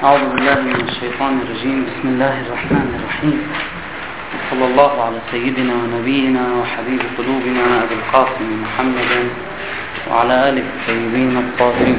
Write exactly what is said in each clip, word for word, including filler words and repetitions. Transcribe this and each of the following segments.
أعوذ بالله من الشيطان الرجيم. بسم الله الرحمن الرحيم. صلى الله على سيدنا ونبينا وحبيب قلوبنا أبي القاسم محمد وعلى آله الطيبين الطاهرين.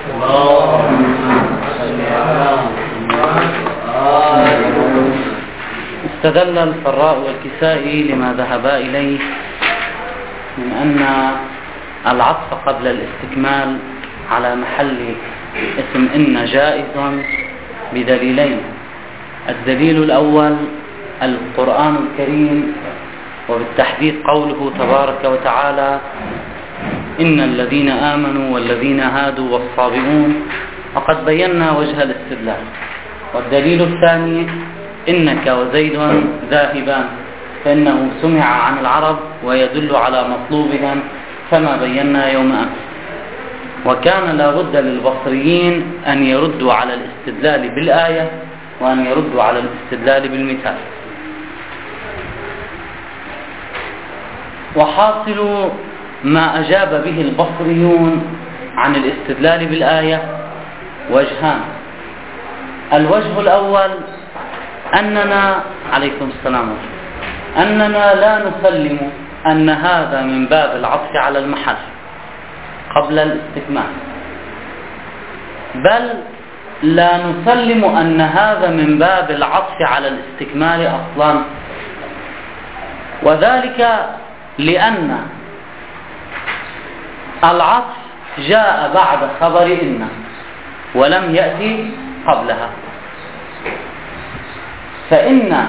استدل الفراء والكسائي لما ذهبا إليه من أن العطف قبل الاستكمال على محل اسم إن جائز بدليلين. الدليل الأول القرآن الكريم، وبالتحديد قوله تبارك وتعالى: إن الذين آمنوا والذين هادوا والصابئون. وقد بينا وجه الاستدلال. والدليل الثاني: إنك وزيد ذاهبان، فإنه سمع عن العرب ويدل على مطلوبهم كما بينا يوم أمس. وكان لا بد للبصريين أن يردوا على الاستدلال بالآية وأن يردوا على الاستدلال بالمثال. وحاصل ما أجاب به البصريون عن الاستدلال بالآية وجهان. الوجه الأول أننا عليكم السلام أننا لا نسلم أن هذا من باب العطف على المحل قبل الاستكمال، بل لا نسلم أن هذا من باب العطف على الاستكمال أصلا، وذلك لأن العطف جاء بعد خبر إن ولم يأتي قبلها. فإن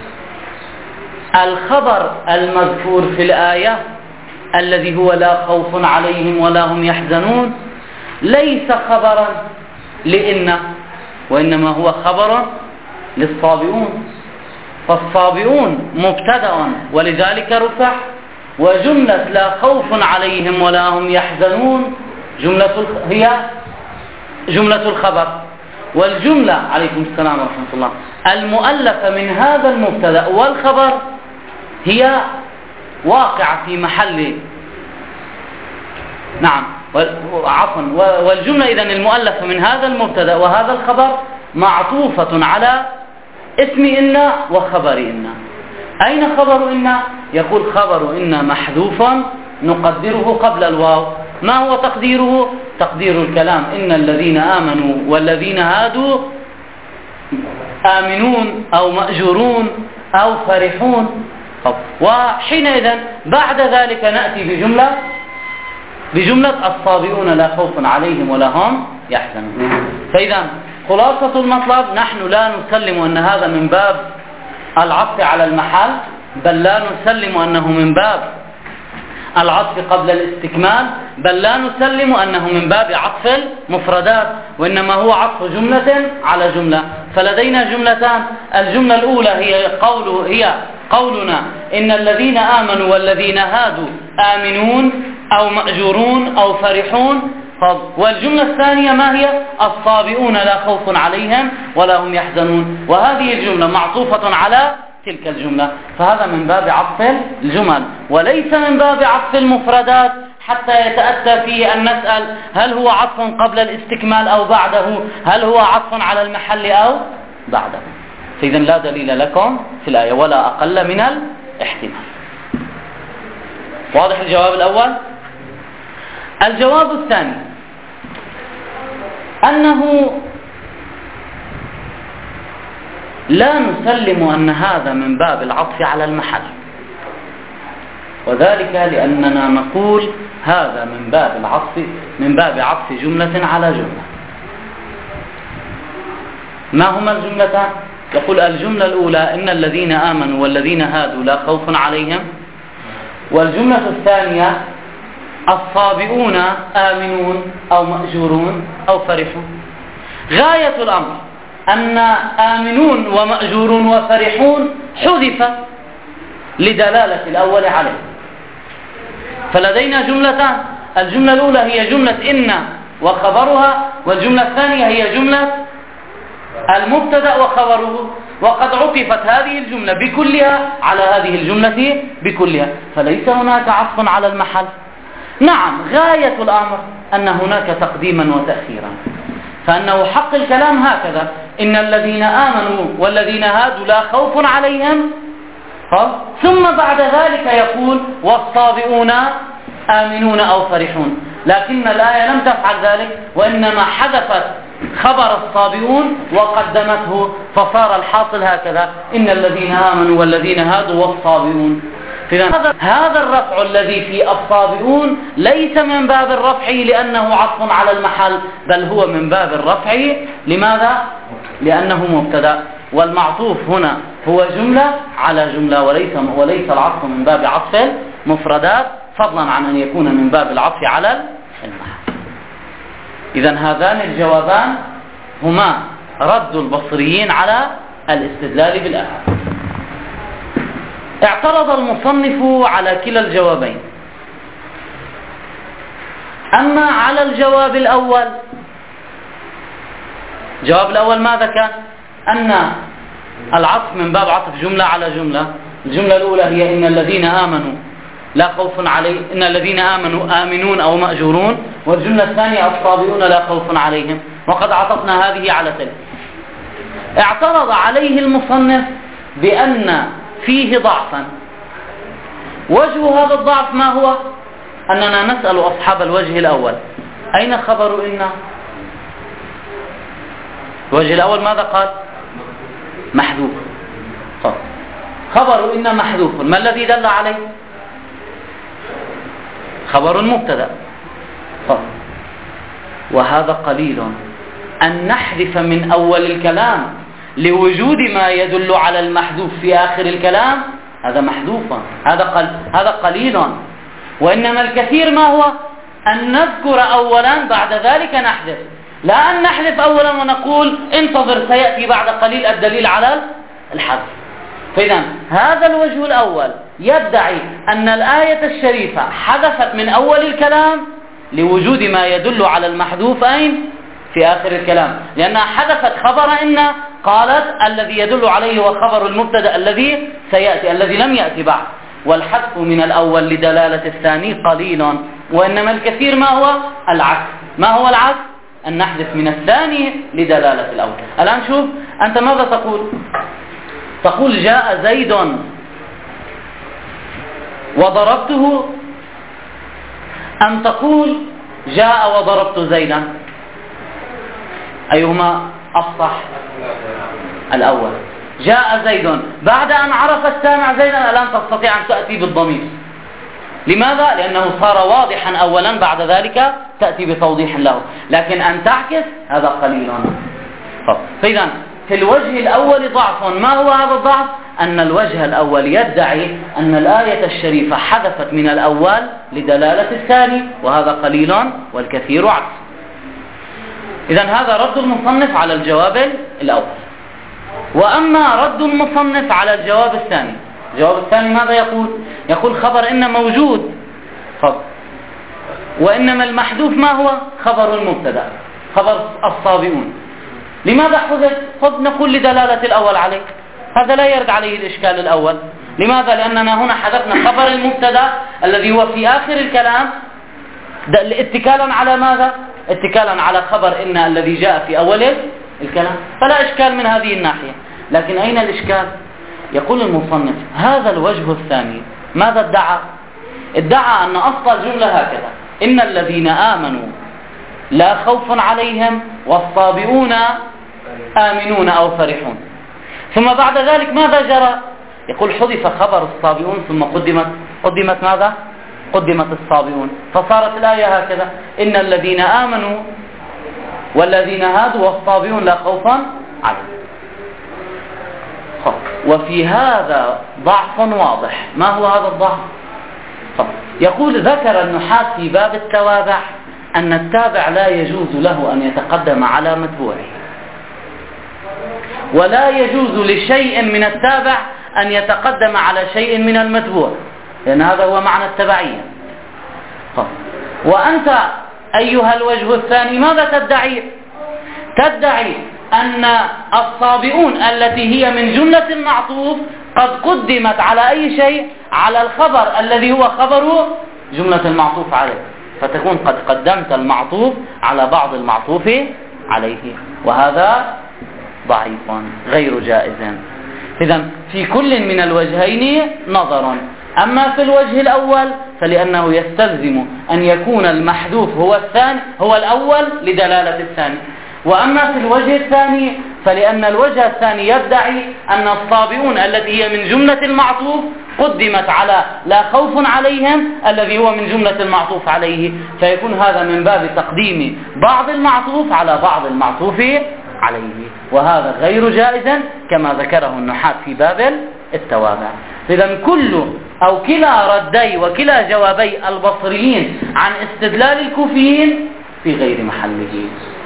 الخبر المذكور في الآية الذي هو لا خوف عليهم ولا هم يحزنون ليس خبرا لإن، وإنما هو خبر للصابئون. فالصابئون مبتدأ ولذلك رفع، وجملة لا خوف عليهم ولا هم يحزنون جملة هي جملة الخبر. والجملة عليكم السلام ورحمة الله المؤلفة من هذا المبتدأ والخبر هي واقعة في محل نعم عفوا والجملة إذن المؤلفة من هذا المبتدأ وهذا الخبر معطوفة على اسم إن وخبر إن. أين خبر إن؟ يقول خبر إن محذوف نقدره قبل الواو. ما هو تقديره؟ تقدير الكلام: إن الذين آمنوا والذين هادوا آمنون أو مأجورون أو فرحون. وحينئذ بعد ذلك نأتي بجملة بجملة الصابئون لا خوف عليهم ولا هم يحزنون. فإذا خلاصة المطلب: نحن لا نسلم أن هذا من باب العطف على المحل، بل لا نسلم أنه من باب العطف قبل الاستكمال، بل لا نسلم أنه من باب عطف المفردات، وإنما هو عطف جملة على جملة. فلدينا جملتان: الجملة الأولى هي قوله هي قولنا إن الذين آمنوا والذين هادوا آمنون أو مأجورون أو فرحون. والجملة الثانية ما هي؟ الصابئون لا خوف عليهم ولا هم يحزنون. وهذه الجملة معطوفة على تلك الجملة، فهذا من باب عطف الجمل وليس من باب عطف المفردات، حتى يتأتى فيه أن نسأل هل هو عطف قبل الاستكمال أو بعده، هل هو عطف على المحل أو بعده. فإذا لا دليل لكم في الآية ولا أقل من الاحتمال. واضح الجواب الأول؟ الجواب الثاني أنه لا نسلم أن هذا من باب العطف على المحل، وذلك لأننا نقول هذا من باب العطف من باب عطف جملة على جملة. ما هما الجملتان؟ يقول الجملة الأولى إن الذين آمنوا والذين هادوا لا خوف عليهم، والجملة الثانية الصابئون آمنون أو مأجورون أو فرحون. غاية الأمر أن آمنون ومأجورون وفرحون حذف لدلالة الأول عليه. فلدينا جملتان: الجملة الأولى هي جملة إن وخبرها، والجملة الثانية هي جملة المبتدأ وخبره. وقد عطفت هذه الجملة بكلها على هذه الجملة بكلها، فليس هناك عطف على المحل. نعم، غاية الأمر أن هناك تقديما وتأخيرا، فأنه حق الكلام هكذا: إن الذين آمنوا والذين هادوا لا خوف عليهم، ثم بعد ذلك يقول والصابئون آمنون أو فرحون. لكن الآية لم تفعل ذلك، وإنما حذفت خبر الصابئون وقدمته، فصار الحاصل هكذا: إن الذين آمنوا والذين هادوا والصابئون. هذا الرفع الذي في الصابئون ليس من باب الرفع لأنه عطف على المحل، بل هو من باب الرفع. لماذا؟ لأنه مبتدأ، والمعطوف هنا هو جملة على جملة، وليس وليس العطف من باب عطف المفردات، فضلا عن أن يكون من باب العطف على المحل. إذن هذان الجوابان هما رد البصريين على الاستدلال بالآية. اعترض المصنف على كلا الجوابين. أما على الجواب الأول، الجواب الأول ماذا كان؟ أن العطف من باب عطف جملة على جملة. الجملة الأولى هي إن الذين آمنوا لا خوف عليهم، إن الذين آمنوا آمنون أو مأجورون، والجملة الثانية الصابئون لا خوف عليهم، وقد عطفنا هذه على تلك. اعترض عليه المصنف بأن فيه ضعفا. وجه هذا الضعف ما هو؟ أننا نسأل أصحاب الوجه الأول: أين خبر إن؟ الوجه الأول ماذا قال؟ محذوف. طب خبر إن محذوف، ما الذي دل عليه؟ خبر مبتدأ. طب وهذا قليل أن نحذف من أول الكلام لوجود ما يدل على المحذوف في آخر الكلام، هذا محذوفا، هذا قل... هذا قليل. وإنما الكثير ما هو؟ أن نذكر أولا بعد ذلك نحذف، لا أن نحذف أولا ونقول انتظر سيأتي بعد قليل الدليل على الحذف. فإذا هذا الوجه الأول يدعي أن الآية الشريفة حذفت من أول الكلام لوجود ما يدل على المحذوف أين؟ في آخر الكلام، لأنها حذفت خبر إن، قالت الذي يدل عليه هو خبر المبتدأ الذي سيأتي، الذي لم يأتي بعد. والحذف من الأول لدلالة الثاني قليل، وإنما الكثير ما هو؟ العكس. ما هو العكس؟ أن نحذف من الثاني لدلالة الأول. الآن شوف أنت ماذا تقول؟ تقول جاء زيد وضربته، أم تقول جاء وضربت زيدا؟ أيهما أفصح؟ الأول. جاء زيد، بعد أن عرف السامع زيدا الآن تستطيع أن تأتي بالضمير. لماذا؟ لأنه صار واضحا أولا، بعد ذلك تأتي بتوضيح له. لكن أن تعكس هذا قليل. فإذا في الوجه الأول ضعف. ما هو هذا الضعف؟ أن الوجه الأول يدعي أن الآية الشريفة حذفت من الأول لدلالة الثاني، وهذا قليل والكثير عكس. إذن هذا رد المصنف على الجواب الأول. وأما رد المصنف على الجواب الثاني، الجواب الثاني ماذا يقول؟ يقول خبر إن موجود، خبر. وإنما المحذوف ما هو؟ خبر المبتدأ، خبر الصابئون. لماذا حذف؟ خذ نقول لدلالة الأول عليه، هذا لا يرد عليه الإشكال الأول. لماذا؟ لأننا هنا حذفنا خبر المبتدأ الذي هو في آخر الكلام اتكالا على ماذا؟ اتكالا على خبر إن الذي جاء في أول الكلام، فلا إشكال من هذه الناحية. لكن أين الإشكال؟ يقول المصنف هذا الوجه الثاني ماذا ادعى؟ ادعى أن أصل الجملة هكذا: إن الذين آمنوا لا خوف عليهم والصابئون آمنون أو فرحون. ثم بعد ذلك ماذا جرى؟ يقول حذف خبر الصابئون ثم قدمت قدمت ماذا؟ قدمت الصابئون، فصارت الآية هكذا: إن الذين آمنوا والذين هادوا والصابئون لا خوف عليهم. وفي هذا ضعف واضح. ما هو هذا الضعف؟ يقول ذكر النحاة في باب التوابع أن التابع لا يجوز له أن يتقدم على متبوعه، ولا يجوز لشيء من التابع أن يتقدم على شيء من المتبوع، لأن هذا هو معنى التبعية. وأنت أيها الوجه الثاني ماذا تدعي؟ تدعي أن الصابئون التي هي من جملة المعطوف قد قدمت على أي شيء؟ على الخبر الذي هو خبر جملة المعطوف عليه، فتكون قد قدمت المعطوف على بعض المعطوف عليه، وهذا ضعيف غير جائز. إذن في كل من الوجهين نظر. أما في الوجه الأول فلأنه يستلزم أن يكون المحذوف هو الثاني هو الأول لدلالة الثاني. وأما في الوجه الثاني فلأن الوجه الثاني يدعي أن الصابئون التي هي من جملة المعطوف قدمت على لا خوف عليهم الذي هو من جملة المعطوف عليه، فيكون هذا من باب تقديم بعض المعطوف على بعض المعطوف عليه، وهذا غير جائز كما ذكره النحاة في باب التوابع. إذن كل أو كلا ردي وكلا جوابي البصريين عن استدلال الكوفيين في غير محله.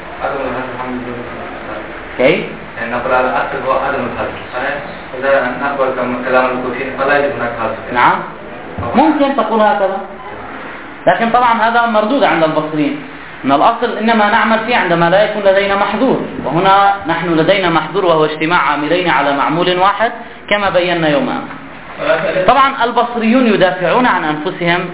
كيف؟ يعني نقول على الأصل هو عدم الحذف، إذا نقبل كلام الكوفيين فلا يجب هناك حذف. نعم ممكن تقول هكذا، لكن طبعا هذا مردود عند البصريين، أن الأصل إنما نعمل فيه عندما لا يكون لدينا محظور، وهنا نحن لدينا محظور وهو اجتماع عاملين على معمول واحد كما بينا يوم أمس. طبعا البصريون يدافعون عن أنفسهم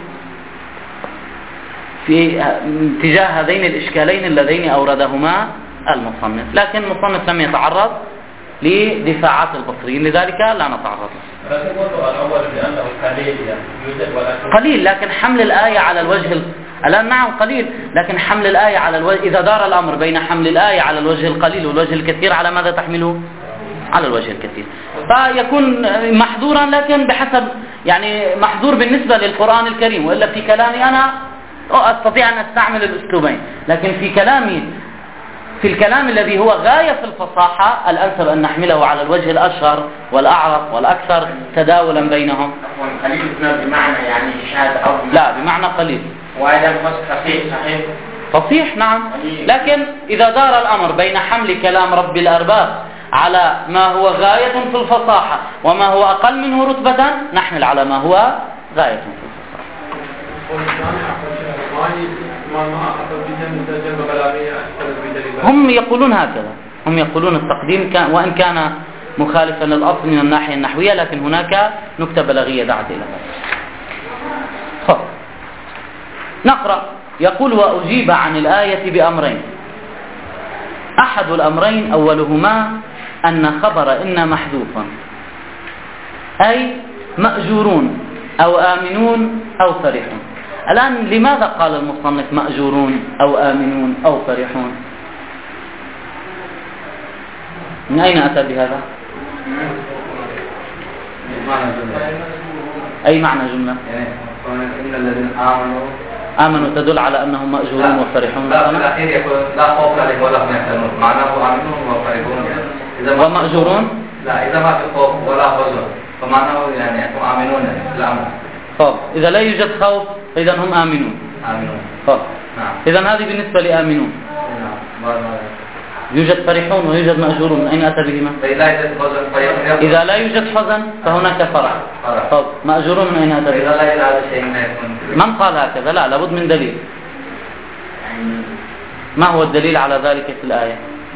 في اتجاه هذين الإشكالين اللذين أوردهما المصنف، لكن المصنف لم يتعرض لدفاعات البصريين، لذلك لا نتعرض له. الأول بأنه قليل يعني قليل، لكن حمل الآية على الوجه ال... الآن نعم قليل، لكن حمل الآية على الوجه، إذا دار الأمر بين حمل الآية على الوجه القليل والوجه الكثير على ماذا تحمله؟ على الوجه الكثير، فيكون محظورا، لكن بحسب يعني محظور بالنسبة للقرآن الكريم، وإلا في كلامي أنا أستطيع أن أستعمل الأسلوبين، لكن في كلامي في الكلام الذي هو غاية في الفصاحة الأنسب أن نحمله على الوجه الأشهر والأعرف والأكثر تداولا بينهم. قليل بمعنى يعني شاذ أو لا بمعنى قليل، وهذا صحيح صحيح فصيح نعم، لكن إذا دار الأمر بين حمل كلام رب الأرباب على ما هو غاية في الفصاحة وما هو أقل منه رتبة نحمل على ما هو غاية في الفصاحة. هم يقولون هكذا، هم يقولون التقديم كان وإن كان مخالفا للأصل من الناحية النحوية، لكن هناك نكتة بلاغية دعت إلى هذا. نقرأ. يقول: وأجيب عن الآية بأمرين. أحد الأمرين أولهما أن خبر إن محذوفا، أي مأجورون أو آمنون أو فرحون. الآن لماذا قال المصنف مأجورون أو آمنون أو فرحون؟ من أين أتى بهذا؟ أي معنى جملة؟ إن الذين آمنوا آمنوا تدل على أنهم مأجورون وفرحون. لا، في الأخير يقول لا خوف عليهم ولا هم يحزنون، معناه آمنون وفرحون. إذا ومأجورون؟ لا، إذا ما في خوف ولا حزن فمعناه يعني آمنون الأمر. طب إذا لا يوجد خوف فإذا هم آمنون. آمنون. طب نعم. إذا هذه بالنسبة لآمنون. نعم. يوجد فرحون ويوجد مأجورون، أين أتى بهما؟ إذا لا يوجد حزن فهناك فرح. طب مأجورون من أين أتى بهما؟ من قال هكذا؟ لا، لابد من دليل. ما هو الدليل على ذلك في الآية؟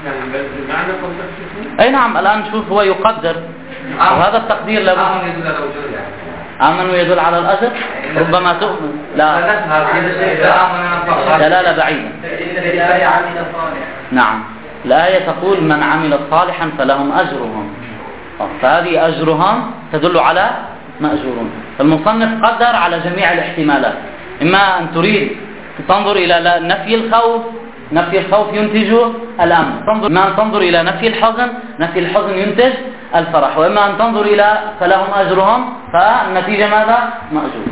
أي نعم. الآن شوف، هو يقدر وهذا التقدير لابد. آمنوا يدل على الأجر، ربما تؤمن. لا دلالة بعيدة. نعم، الآية تقول من عمل صالحا فلهم أجرهم، فهذه أجرهم تدل على مأجورون. المصنف قدر على جميع الاحتمالات، إما أن تريد تنظر إلى نفي الخوف، نفي الخوف ينتج الأمن، تنظر إما أن تنظر إلى نفي الحزن، نفي الحزن ينتج الفرح، وإما أن تنظر إلى فلهم أجرهم، فالنتيجة ماذا؟ مأجور.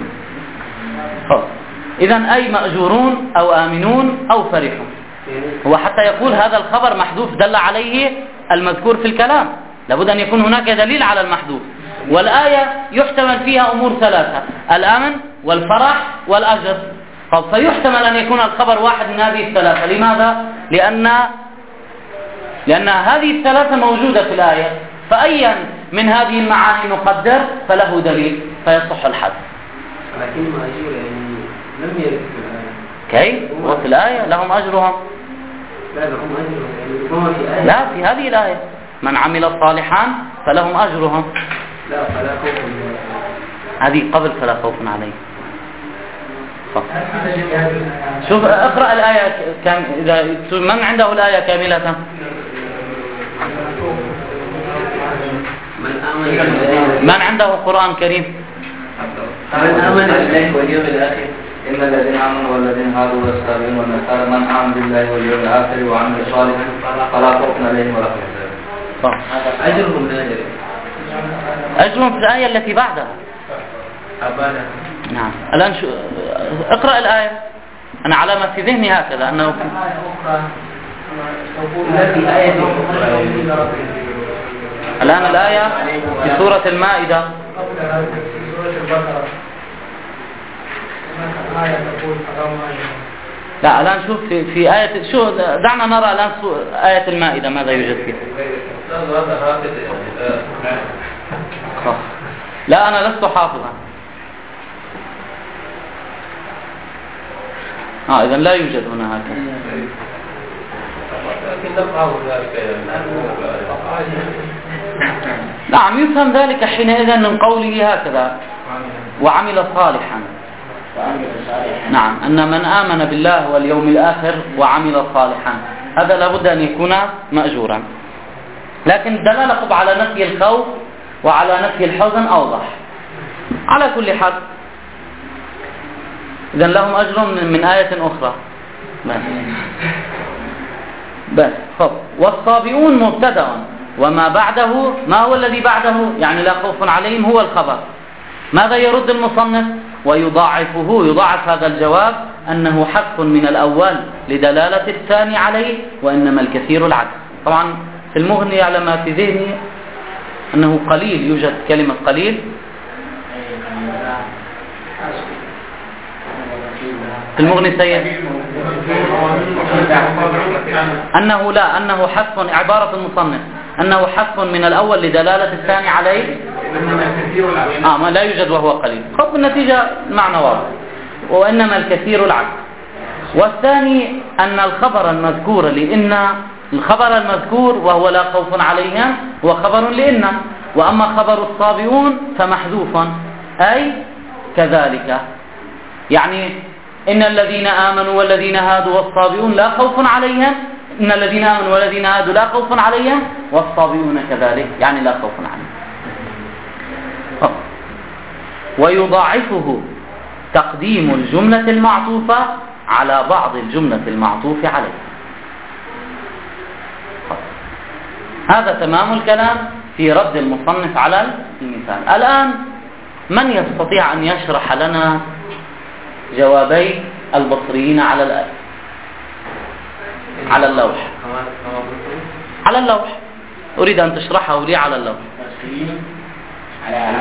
إذن أي مأجورون أو آمنون أو فرحون. هو حتى يقول هذا الخبر محذوف دل عليه المذكور في الكلام، لابد أن يكون هناك دليل على المحذوف. والآية يحتمل فيها أمور ثلاثة: الأمن والفرح والأجر. طب فيحتمل أن يكون الخبر واحد من هذه الثلاثة. لماذا؟ لأن لأن هذه الثلاثة موجودة في الآية، فأيا من هذه المعاني نقدر فله دليل فيصح الحذف. لكن مأجور يعني لم يرد في الآية. كيف؟ وفي الآية لهم أجرهم. لا لهم أجرهم يعني في آية. لا، في هذه الآية من عمل صالحا فلهم أجرهم. لا، فلا خوف. هذه قبل فلا خوف عليه. شوف اقرأ الآية كام، إذا من عنده الآية كاملة؟ من عنده قرآن كريم؟ من آمن بالله واليوم الآخر إن الذين آمنوا والذين هادوا والصابئون والنصارى من آمن بالله واليوم الآخر وعمل صالحا فلا خوف عليهم ولا هم يحزنون. أجرهم من أجره. أجرهم في الآية التي بعدها. أبدا. نعم. الآن شو اقرأ الآية. أنا على ما في ذهني هكذا أنه الآن الآية في سورة المائدة. لا الآن شوف في في آية شو دعنا نرى الآن آية المائدة ماذا يوجد فيها. لا أنا لست حافظا. آه إذا لا يوجد هنا هكذا. نعم يفهم ذلك حينئذ من قوله هكذا وعمل صالحا. نعم أن من آمن بالله واليوم الآخر وعمل صالحا هذا لابد أن يكون مأجورا. لكن الدلالة على نفي الخوف وعلى نفي الحزن أوضح. على كل حال إذن لهم أجر من آية أخرى. بس بس خب. والصابئون مبتدأ وما بعده ما هو الذي بعده يعني لا خوف عليهم هو الخبر. ماذا يرد المصنف؟ ويضاعفه يضاعف هذا الجواب أنه حذف من الأول لدلالة الثاني عليه وإنما الكثير العكس. طبعا في المغني على ما في ذهني أنه قليل يوجد كلمة قليل في المغني سيد أنه لا أنه حذف عبارة المصنف أنه حذف من الأول لدلالة الثاني عليه آه ما لا يوجد وهو قليل. خب النتيجة معنى واضح وإنما الكثير العكس. والثاني أن الخبر المذكور لإن الخبر المذكور وهو لا خوف عليهم هو خبر لإن، وأما خبر الصابئون فمحذوف أي كذلك يعني إن الذين آمنوا والذين هادوا والصابئون لا خوف عليهم إن الذين آمنوا والذين هادوا لا خوف عليهم والصابئون كذلك يعني لا خوف عليهم. ويضاعفه تقديم الجملة المعطوفة على بعض الجملة المعطوف عليه. هذا تمام الكلام في رد المصنف على المثال. الآن من يستطيع أن يشرح لنا جوابي البصريين على الآية على اللوح على اللوح أريد أن تشرحه لي على اللوح على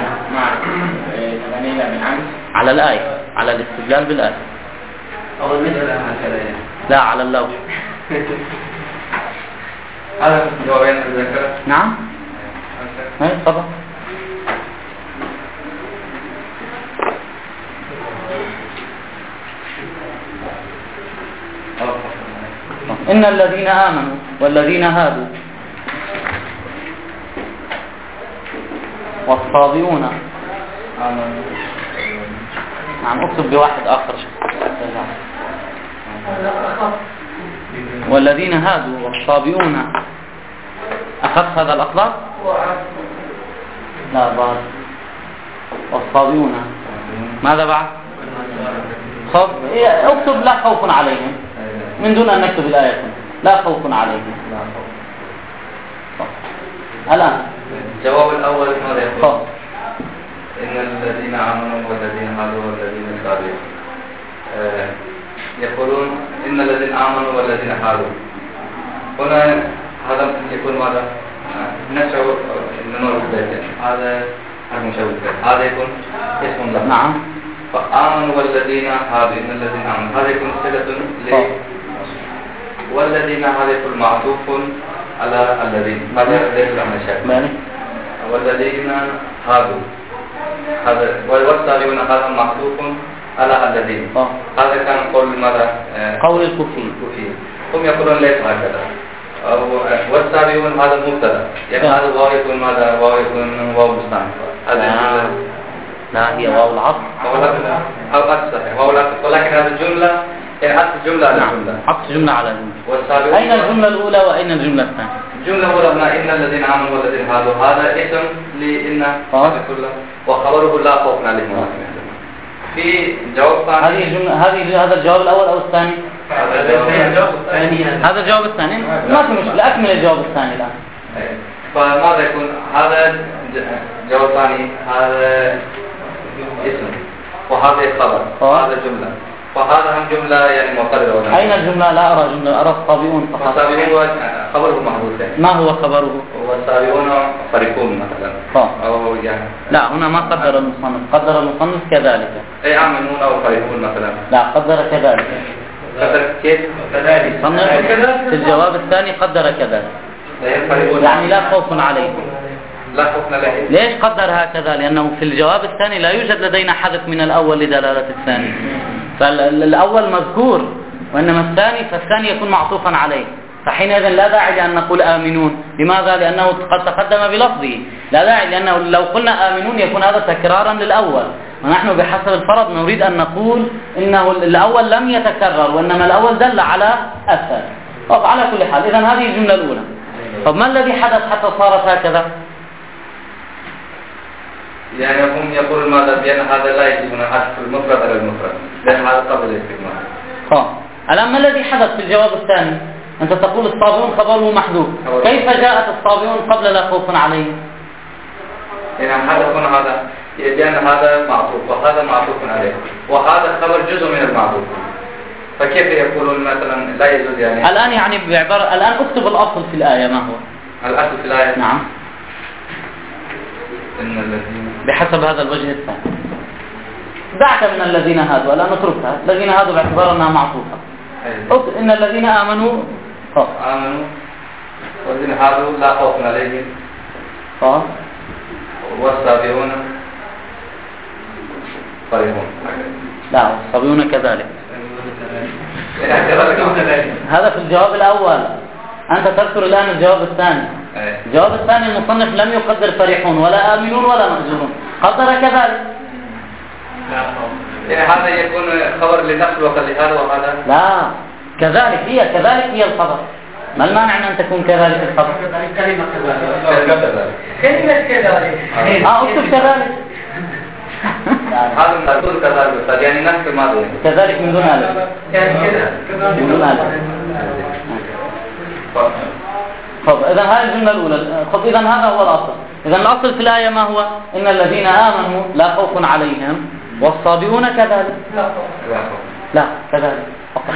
على الآية على الاستدلال بالآية أو المثل لا على اللوح. هذا جوابين الذكر. نعم اي طبعا. إن الذين آمنوا والذين هادوا والصابئون نعم اكتب بواحد آخر والذين هادوا والصابئون أخذت هذا الأخضر؟ لا بعد والصابئون ماذا بعد؟ خب اكتب لا خوف عليهم من دون أن نكتب الآية لا خوف عليهم. الآن الجواب الأول ماذا يقول؟ خب. إن الذين آمنوا والذين هادوا والذين صابئون آه يقولون إن الذين آمنوا والذين هادوا هنا هذا يكون ماذا؟ نشأ نور البيت هذا المشابه هذا يكون اسم الله. نعم. فآمنوا والذين هادوا إن الذين آمنوا هذا يكون صلة ل والذين هذا يكون معطوف على الذين هذا ليس له مشابه. والذين هادوا هذا والصابئون هذا معطوف على الذين هذا كان قول ماذا؟ قول الكوفي. هم يقولون ليس هكذا. والصابئون هذا مبتدا يعني هذا واو يكون ماذا؟ واو يكون واو مستأنف. هذا لا هي واو العطف. واو العطف أو عطف صحيح واو العطف، ولكن هذه الجملة هي عطف جملة على جملة. عطف جملة على جملة. والسابقون أين الجملة الأولى وأين الجملة الثانية؟ الجملة الأولى هنا إن الذين آمنوا والذين هادوا، هذا اسم لإن هذا كله وخبره لا خوف عليهم ولا هم يحزنون. في جواب ثاني. هذه الجملة هذه هذا الجواب الأول أو الثاني؟ هذا الجواب الثاني. هذا الجواب الثاني. ما في مشكلة، أكمل الجواب الثاني الآن. فماذا يكون هذا جواب ثاني؟ هذا اسم وهذا خبر وهذا جملة، فهذا هم جملة يعني مقررة. أين الجملة؟ لا أرى جملة، أرى الصابئون فقط. الصابئون خبره محذوف. ما هو خبره؟ والصابئون فريقون مثلا. أو يعني لا هنا ما قدر المصنف، قدر المصنف كذلك. أي آمنون أو فريقون مثلا. لا قدر كذلك. قدر كيف؟ كذلك. في الجواب الثاني قدر كذلك. يعني لا خوف عليهم. لا خوف عليهم. ليش قدر هكذا؟ لأنه في الجواب الثاني لا يوجد لدينا حذف من الأول لدلالة الثاني. فالأول مذكور وإنما الثاني فالثاني يكون معطوفا عليه، فحينئذ لا داعي لأن نقول آمنون. لماذا؟ لأنه قد تقدم بلفظه. لا داعي، لأنه لو قلنا آمنون يكون هذا تكرارا للأول، ونحن بحسب الفرض نريد أن نقول إنه الأول لم يتكرر وإنما الأول دل على الثاني. طب على كل حال إذن هذه الجملة الأولى. طب ما الذي حدث حتى صارت هكذا؟ يعني هم يقولون ماذا؟ بأن هذا لا يجب أن حذف المفرد على المفرد، لأن هذا قبل الاستكمال. اه الآن ما الذي حدث في الجواب الثاني؟ أنت تقول الصابئون خبره محذوف، كيف جاءت الصابئون قبل لا خوف عليهم؟ يعني حدث هذا لأن هذا معطوف وهذا معطوف عليه، وهذا خبر جزء من المعطوف، فكيف يقولون مثلا لا يجوز؟ يعني الآن يعني بعبارة الآن اكتب الأصل في الآية ما هو؟ الأصل في الآية نعم إن الذين بحسب هذا الوجه الثاني. دعك من الذين هادوا، الآن اتركها. الذين هادوا باعتبار أنها معطوفة. أيه. إن الذين آمنوا خوف. آمنوا والذين هادوا لا خوف عليهم. اه والصابئون فرحون. لا والصابئون كذلك. هذا في الجواب الأول. أنت تذكر الآن الجواب الثاني. الجواب الثاني المصنف لم يقدر فرحون ولا آمنون ولا مأجورون، قدر كذلك. يعني هذا يكون خبر للنقل وقال لهذا وهذا. لا كذلك هي كذلك هي الخبر. ما المانع أن تكون كذلك الخبر؟ كلمة كذلك. كلمة كذلك. آه اكتب كذلك. هذا مذكور كذلك، يعني نفس الماضي. كذلك من دون ألف. يعني كذا. من دون ألف. طب إذا هذه الجملة الأولى. طب إذا هذا هو الأصل. إذا الأصل في الآية ما هو؟ إن الذين آمنوا لا خوف عليهم والصابئون كذلك. لا كذلك فقط.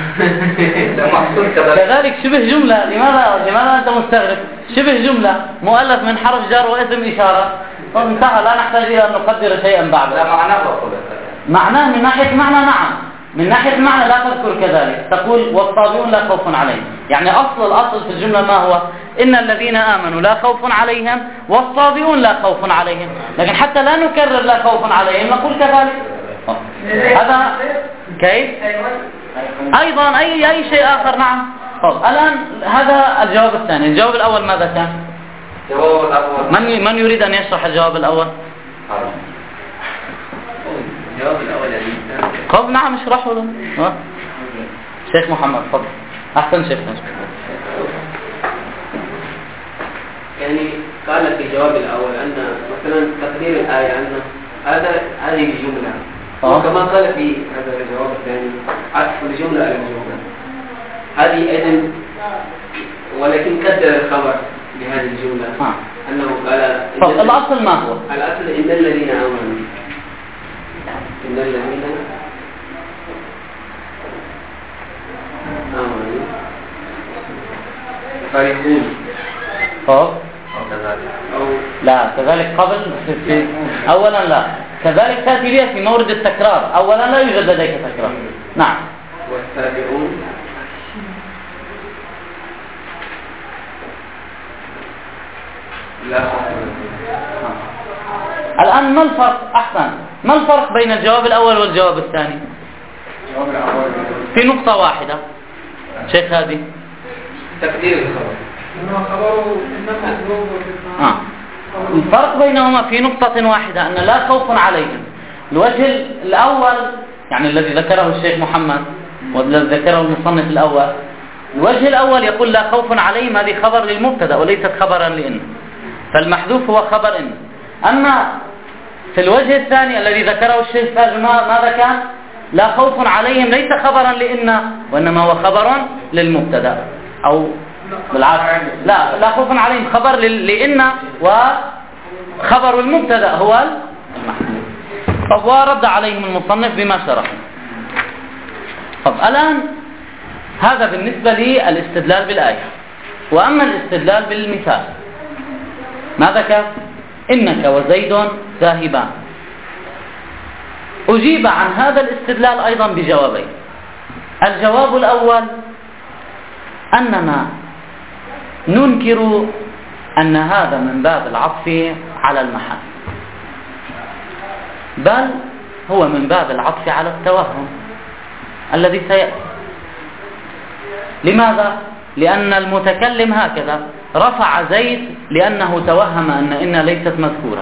كذلك شبه جملة. لماذا لماذا أنت مستغرب؟ شبه جملة مؤلف من حرف جر واسم إشارة. انتهى، لا نحتاج إلى أن نقدر شيئا بعده. لا معناه معناه من ناحية معنى نعم، من ناحية معنى لا تذكر كذلك. تقول والصابئون لا خوف عليهم، يعني أصل الأصل في الجملة ما هو؟ إن الذين آمنوا لا خوف عليهم والصابئون لا خوف عليهم. لكن حتى لا نكرر لا خوف عليهم نقول كذلك. هذا كيف؟ أيضا أي أي شيء آخر. نعم. طب الآن هذا الجواب الثاني. الجواب الأول ماذا كان؟ الجواب الأول من من يريد أن يشرح الجواب الأول؟ الجواب الأول يعني طب نعم اشرحه لنا. شيخ محمد تفضل. أحسن شيخ. يعني قال في الجواب الأول أن مثلا تقدير الآية أن هذا هذه الجملة، وكما قال في هذا الجواب الثاني عطف الجملة على الجملة هذه أيضا، ولكن قدر الخبر بهذه الجملة آه. أنه قال طب الأصل ما هو؟ الأصل إن الذين آمنوا إن الذين آمنوا فرحون. طب أو لا كذلك قبل في أولا لا كذلك تأتي بها في مورد التكرار. أولا لا يوجد لديك تكرار. نعم. والسابقون لا الآن ما الفرق؟ أحسن، ما الفرق بين الجواب الأول والجواب الثاني؟ الجواب الأول في نقطة واحدة شيخ هذه تقدير الخبر. آه. الفرق بينهما في نقطة واحدة أن لا خوف عليهم الوجه الأول يعني الذي ذكره الشيخ محمد والذي ذكره المصنف الأول، الوجه الأول يقول لا خوف عليهم، هذه خبر للمبتدأ وليست خبرا لإن، فالمحذوف هو خبر إن. أما في الوجه الثاني الذي ذكره الشيخ تاج ماذا كان؟ لا خوف عليهم ليس خبرا لإن، وإنما هو خبر للمبتدأ، أو بالعكس لا لا خوف عليهم خبر لإن وخبر المبتدأ هو المحذوف. طب ورد عليهم المصنف بما شرح. طب الآن هذا بالنسبة للاستدلال بالآية. وأما الاستدلال بالمثال ماذا كان؟ إنك وزيد ذاهبان. أجيب عن هذا الاستدلال أيضا بجوابين. الجواب الأول أننا ننكر أن هذا من باب العطف على المحل، بل هو من باب العطف على التوهم الذي سيأتي. لماذا؟ لأن المتكلم هكذا رفع زيد لأنه توهم أن إن ليست مذكورة،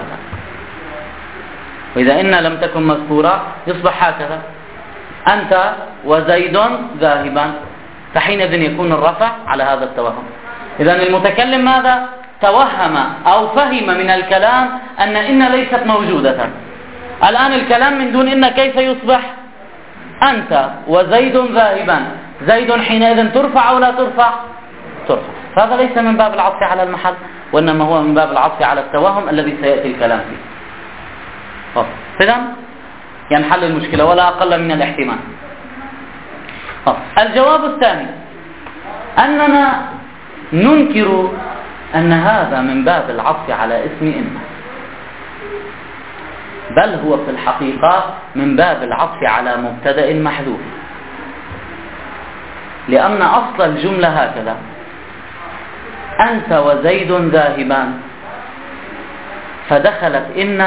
وإذا إن لم تكن مذكورة يصبح هكذا أنت وزيد ذاهبان، فحينئذ يكون الرفع على هذا التوهم. إذن المتكلم ماذا؟ توهم أو فهم من الكلام أن إن ليست موجودة. الآن الكلام من دون إن كيف يصبح؟ أنت وزيد ذاهبان، زيد حينئذ ترفع أو لا ترفع؟ ترفع. فهذا ليس من باب العطف على المحل، وإنما هو من باب العطف على التوهم الذي سيأتي الكلام فيه. إذن ينحل المشكلة ولا أقل من الاحتمال. الجواب الثاني أننا ننكر أن هذا من باب العطف على اسم إن، بل هو في الحقيقة من باب العطف على مبتدأ محذوف، لأن أصل الجملة هكذا: أنت وزيد ذاهبان، فدخلت إن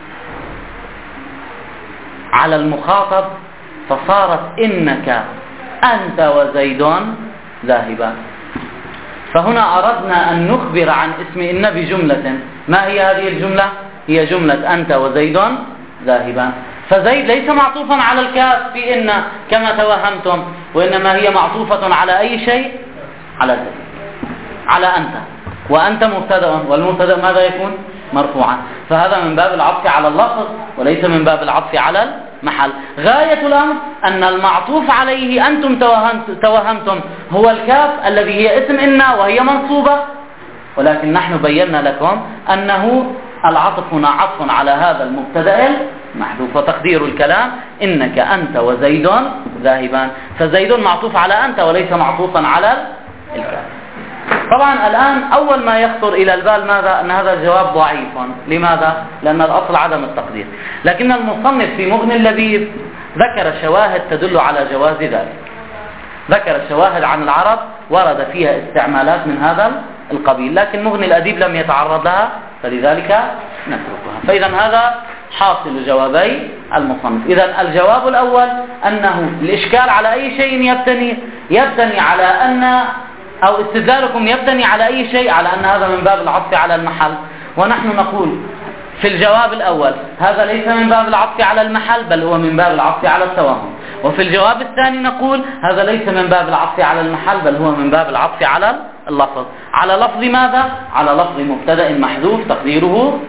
على المخاطب فصارت إنك أنت وزيد ذاهبان. فهنا أردنا أن نخبر عن اسم إن بجملة. ما هي هذه الجملة؟ هي جملة أنت وزيد ذاهبان. فزيد ليس معطوفا على الكاف في إن كما توهمتم، وإنما هي معطوفة على أي شيء؟ على زيد، على أنت، وأنت مبتدأ، والمبتدأ ماذا يكون؟ مرفوعا. فهذا من باب العطف على اللفظ وليس من باب العطف على المحل. غاية الأمر أن المعطوف عليه أنتم توهمتم هو الكاف الذي هي اسم إن وهي منصوبة، ولكن نحن بينا لكم أنه العطف هنا عطف على هذا المبتدأ المحذوف، وتقدير الكلام إنك أنت وزيد ذاهبان، فزيد معطوف على أنت وليس معطوفا على الكاف. طبعا الآن أول ما يخطر إلى البال ماذا؟ أن هذا الجواب ضعيف. لماذا؟ لأن الأصل عدم التقدير، لكن المصنف في مغني اللبيب ذكر شواهد تدل على جواز ذلك. ذكر شواهد عن العرب ورد فيها استعمالات من هذا القبيل، لكن مغني الأديب لم يتعرض لها، فلذلك نتركها. فإذا هذا حاصل جوابي المصنف. إذا الجواب الأول أنه الإشكال على أي شيء يبتني يبتني على أن أو استدلالكم يبتني على أي شيء؟ على أن هذا من باب العطف على المحل. ونحن نقول في الجواب الأول هذا ليس من باب العطف على المحل، بل هو من باب العطف على التوهم. وفي الجواب الثاني نقول هذا ليس من باب العطف على المحل، بل هو من باب العطف على اللفظ. على لفظ ماذا؟ على لفظ مبتدأ محذوف تقديره.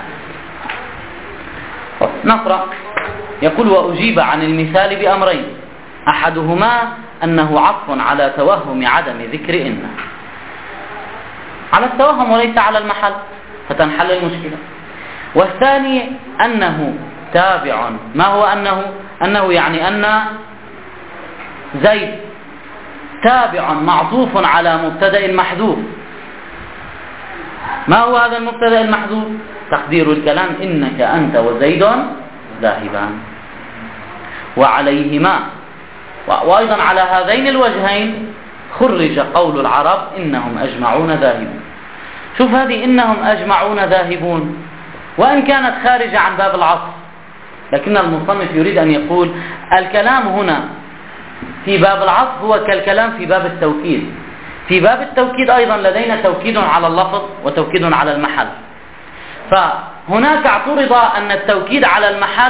نقرأ. يقول: وأجيب عن المثال بأمرين، أحدهما أنه عطف على توهم عدم ذكر إن، على التوهم وليس على المحل، فتنحل المشكلة. والثاني أنه تابع. ما هو أنه؟ أنه يعني أن زيد تابع معطوف على مبتدأ محذوف. ما هو هذا المبتدأ المحذوف؟ تقدير الكلام إنك أنت وزيد ذاهبان. وعليهما وأيضا على هذين الوجهين خرج قول العرب إنهم أجمعون ذاهبون. شوف هذه إنهم أجمعون ذاهبون وإن كانت خارجة عن باب العطف، لكن المصنف يريد أن يقول الكلام هنا في باب العطف هو كالكلام في باب التوكيد. في باب التوكيد أيضا لدينا توكيد على اللفظ وتوكيد على المحل. فهناك اعترض أن التوكيد على المحل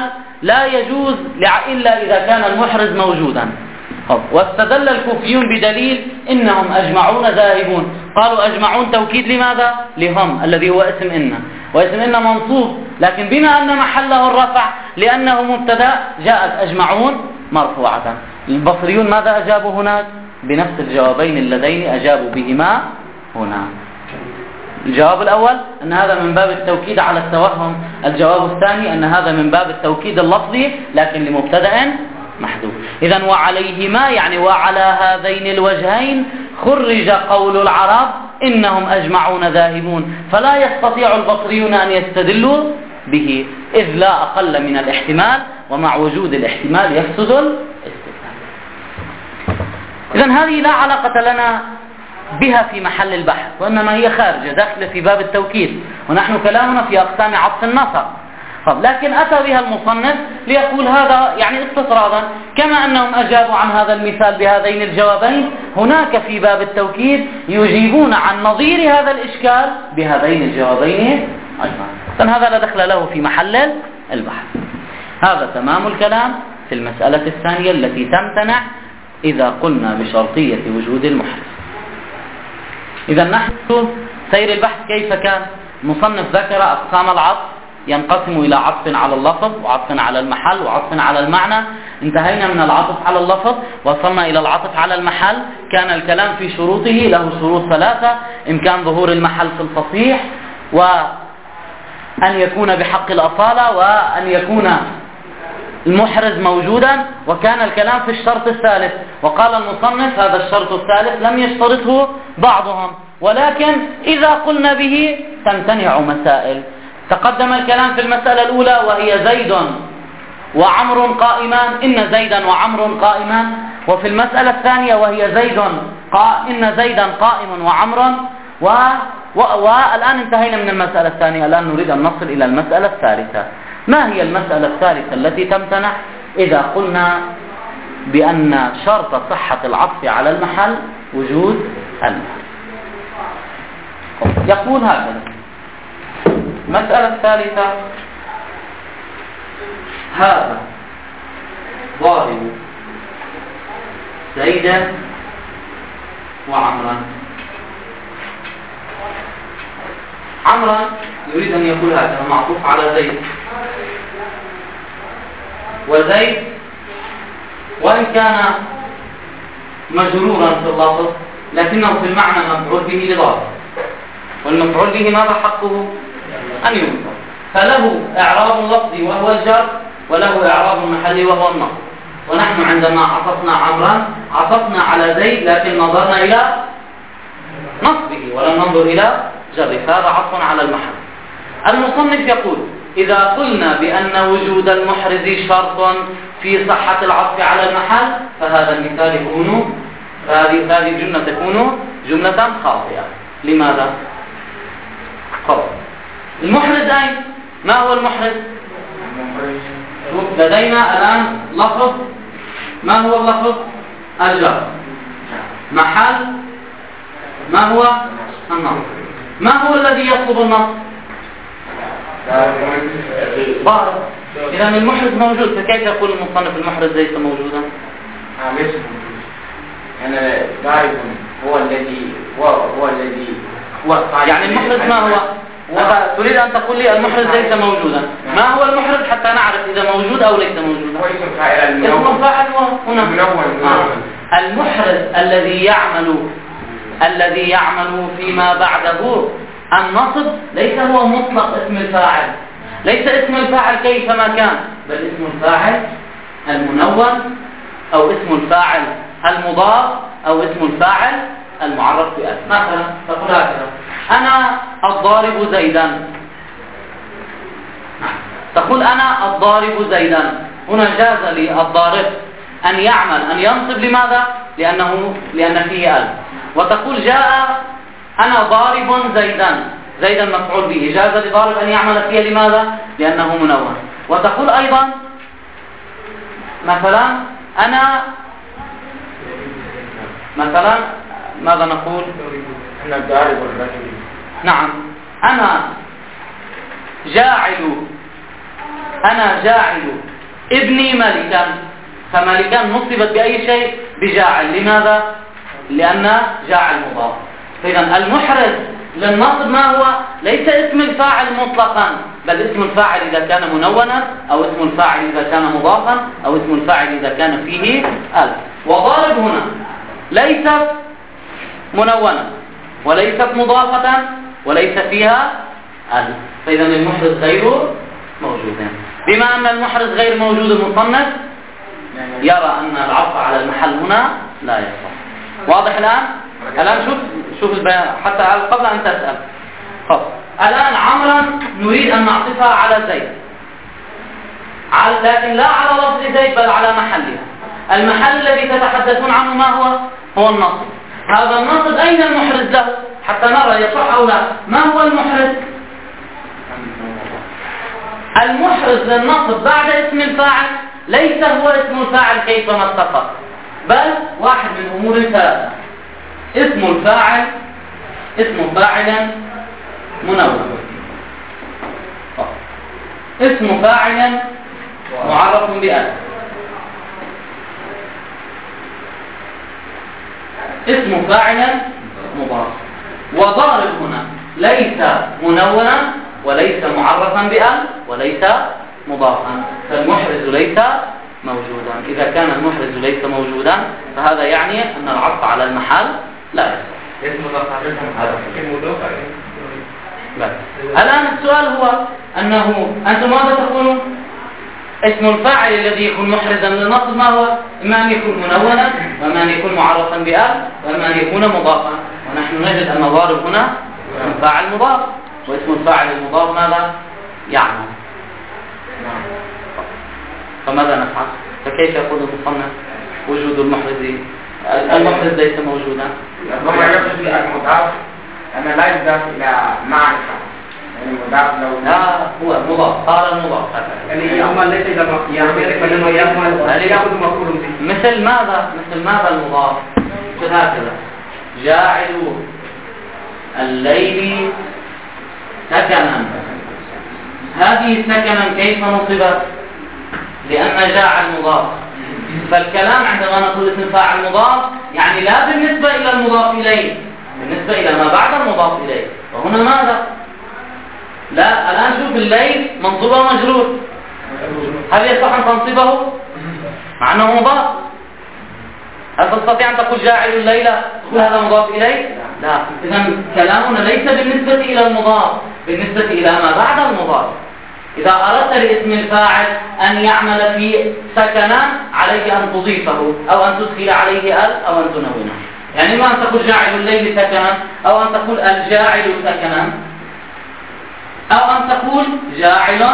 لا يجوز إلا إذا كان المحرز موجودا. واستدل الكوفيون بدليل إنهم أجمعون ذاهبون، قالوا أجمعون توكيد لماذا؟ لهم الذي هو اسم إن، واسم إن منصوب، لكن بما أن محله الرفع لأنه مبتدأ جاءت أجمعون مرفوعة. البصريون ماذا أجابوا هناك؟ بنفس الجوابين اللذين أجابوا بهما هنا. الجواب الأول أن هذا من باب التوكيد على التوهم، الجواب الثاني أن هذا من باب التوكيد اللفظي لكن لمبتدأ محذوف. إذن وعليهما يعني وعلى هذين الوجهين خرج قول العرب إنهم أجمعون ذاهبون، فلا يستطيع البصريون أن يستدلوا به إذ لا أقل من الاحتمال، ومع وجود الاحتمال يفسد الاستدلال. إذن هذه لا علاقة لنا بها في محل البحث، وإنما هي خارجة داخلة في باب التوكيد، ونحن كلامنا في أقسام عطف النصر. لكن أتى بها المصنف ليقول هذا يعني استطرادا، كما أنهم أجابوا عن هذا المثال بهذين الجوابين، هناك في باب التوكيد يجيبون عن نظير هذا الإشكال بهذين الجوابين أيضا. فهذا لا دخل له في محل البحث. هذا تمام الكلام في المسألة الثانية التي تمتنع إذا قلنا بشرطية وجود المحرز. إذا نحن سير البحث كيف كان؟ مصنف ذكر أقسام العطف ينقسم إلى عطف على اللفظ وعطف على المحل وعطف على المعنى. انتهينا من العطف على اللفظ وصلنا إلى العطف على المحل. كان الكلام في شروطه، له شروط ثلاثة: إمكان ظهور المحل في الفصيح، وأن يكون بحق الأصالة، وأن يكون المحرز موجودا. وكان الكلام في الشرط الثالث، وقال المصنف هذا الشرط الثالث لم يشترطه بعضهم، ولكن إذا قلنا به تمتنع مسائل. تقدم الكلام في المسألة الأولى وهي زيد وعمر قائمان، إن زيدا وعمر قائمان. وفي المسألة الثانية وهي زيد قا... إن زيدا قائم وعمر و... و... والآن انتهينا من المسألة الثانية، الآن نريد أن نصل إلى المسألة الثالثة. ما هي المسألة الثالثة التي تمتنع؟ إذا قلنا بأن شرط صحة العطف على المحل وجود المحل. يقول هكذا: المسألة الثالثة: هذا ضارب زيدا وعمرا. عمرا يريد أن يقول هذا معطوف على زيد، وزيد وإن كان مجرورا في اللفظ لكنه في المعنى مفعول به لضارب، والمفعول به ماذا حقه؟ أن ينصب، فله إعراب لفظي وهو الجر، وله إعراب محلي وهو النصب. ونحن عندما عطفنا عمرا عطفنا على زيد لكن نظرنا إلى نصبه ولم ننظر إلى جره، فهذا عطف على المحل. المصنف يقول: إذا قلنا بأن وجود المحرز شرط في صحة العطف على المحل فهذا المثال يكون هذه هذه الجملة تكون جملة خاطئة. لماذا؟ خطأ. المحرز أين؟ ما هو المحرز؟ لدينا الآن لفظ، ما هو اللفظ؟ الجر. محل ما هو؟ النصب. ما هو الذي يطلب النصب؟ ضارب. إذا المحرز موجود، فكيف يقول المصنف المحرز ليس موجودا؟ ليس موجود. أنا ضارب هو الذي هو هو الذي هو يعني المحرز ما هو؟ تريد أن تقول لي المحرز ليس موجودا. ما هو المحرز حتى نعرف إذا موجود أو ليس موجودا؟ هو اسم فاعل. اسم فاعل هنا. آه. المحرز الذي يعمل الذي يعمل فيما بعده النصب ليس هو مطلق اسم الفاعل، ليس اسم الفاعل كيفما كان، بل اسم الفاعل المنون أو اسم الفاعل المضاف أو اسم الفاعل المعرف بألف. مثلا تقول هكذا: أنا الضارب زيدا. تقول أنا الضارب زيدا، هنا جاز للضارب أن يعمل أن ينصب. لماذا؟ لأنه لأن فيه ألف. وتقول جاء أنا ضارب زيدا، زيدا مفعول به، جاز لضارب أن يعمل فيها. لماذا؟ لأنه منون. وتقول أيضا مثلا أنا مثلا ماذا نقول؟ أنا ضارب الرجل. نعم، أنا جاعل أنا جاعل ابني ملكا، فملكا نصبت بأي شيء؟ بجاعل. لماذا؟ لأن جاعل مضاف. فإذا المحرز للنصب ما هو؟ ليس اسم الفاعل مطلقا، بل اسم الفاعل إذا كان منونا، أو اسم الفاعل إذا كان مضافا، أو اسم الفاعل إذا كان فيه ألف. وضارب هنا ليست منونة وليست مضافة وليس فيها ألف، فإذا المحرز غير موجود. بما أن المحرز غير موجود، المصنف يرى أن العطف على المحل هنا لا يصح. واضح الآن؟ الآن شوف شوف البيان حتى قبل أن تسأل. خلاص الآن عمرا نريد أن نعطفها على زيد، لكن لا على لفظ زيد بل على محلها. المحل الذي تتحدثون عنه ما هو؟ هو النصب. هذا النصب أين المحرز له؟ حتى نرى يصح أو لا. ما هو المحرز؟ المحرز للنصب بعد اسم الفاعل ليس هو اسم الفاعل كيفما اتفق، بل واحد من أمور ثلاثة: اسم الفاعل، اسم فاعل منون، اسم فاعل معرف بألف، اسم فاعل مضاف. وضارب هنا ليس منونا وليس معرفا بألف وليس مضافا، فالمحرز ليس موجودا. إذا كان المحرز ليس موجودا فهذا يعني أن العطف على المحل لا يصح. الآن السؤال هو أنه أنتم ماذا تقولون؟ اسم الفاعل الذي يكون محرزا للنصب ما هو؟ إما أن يكون منونا، وإما أن يكون معرفا بألف، وإما أن يكون مضافا. ونحن نجد أن ضارب هنا اسم فاعل مضاف، واسم الفاعل المضاف ماذا؟ يعمل. فماذا نفعل؟ فكيف يقول المصنف وجود المحرز؟ المحرز ليس موجودا. المضاف أنا لا يضاف إلى معرفة، يعني مضاف لو لا هو مضاف، صار المضاف يعني يعمل ليس إذا يعمل يعمل يأخذ مفعول به. مثل ماذا؟ مثل ماذا المضاف؟ مثل هكذا: جاعل الليل سكنا. هذه سكنا كيف نصبت؟ لأن جاعل مضاف. فالكلام عندما نقول اسم فاعل مضاف يعني لا بالنسبة إلى المضاف إليه، بالنسبة إلى ما بعد المضاف إليه. وهنا ماذا؟ لا الآن شوف الليل منصوب ومجرور، هل يصح أن تنصبه مع أنه مضاف؟ هل تستطيع أن تقول جاعل الليل تقول هذا مضاف إليه؟ لا. إذن كلامنا ليس بالنسبة إلى المضاف، بالنسبة إلى ما بعد المضاف. إذا أردت لاسم الفاعل أن يعمل في سكنا عليك أن تضيفه أو أن تدخل عليه أل أو أن تنونه. يعني ما أن تقول جاعل الليل سكنا، أو أن تقول الجاعل سكنا، أو أن تقول جاعل